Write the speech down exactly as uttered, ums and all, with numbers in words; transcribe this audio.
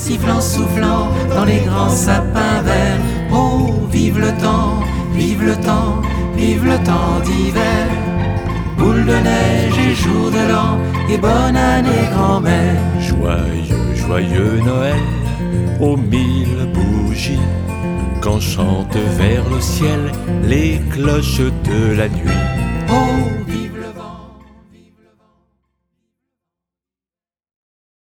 sifflant, soufflant dans les grands sapins verts. Oh, vive le temps, vive le temps, vive le temps d'hiver. Boule de neige et jour de l'an, et bonne année grand-mère. Joyeux, joyeux Noël, aux mille bougies, quand chantent vers le ciel les cloches de la nuit. Oh,